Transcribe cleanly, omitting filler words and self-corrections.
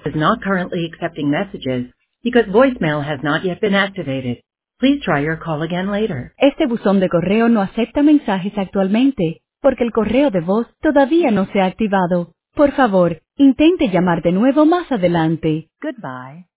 is not currently accepting messages because voicemail has not yet been activated. Please try your call again later. Este buzón de correo no acepta mensajes actualmente porque el correo de voz todavía no se ha activado. Por favor, intente llamar de nuevo más adelante. Goodbye.